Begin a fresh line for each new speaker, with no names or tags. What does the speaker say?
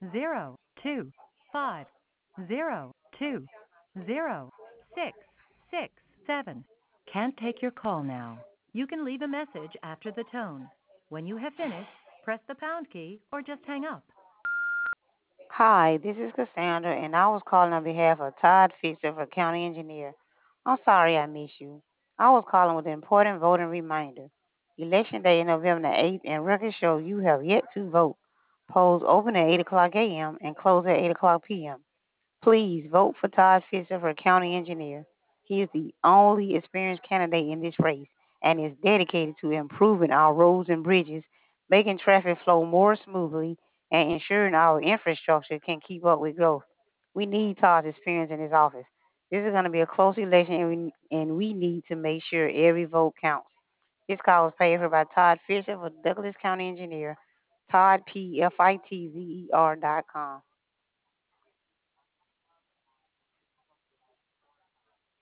02-502-0667. Can't take your call now. You can leave a message after the tone. When you have finished, press the pound key or just hang up.
Hi, this is Cassandra, and I was calling on behalf of Todd Fisher for County Engineer. I'm sorry I missed you. I was calling with an important voting reminder. Election Day, November the 8th, and records show you have yet to vote. Polls open at 8 o'clock a.m. and close at 8 o'clock p.m. Please vote for Todd Fisher for County Engineer. He is the only experienced candidate in this race and is dedicated to improving our roads and bridges, making traffic flow more smoothly, and ensuring our infrastructure can keep up with growth. We need Todd's experience in his office. This is going to be a close election, and we need to make sure every vote counts. This call was paid for by Todd Fisher for Douglas County Engineer, toddpfitzer.com.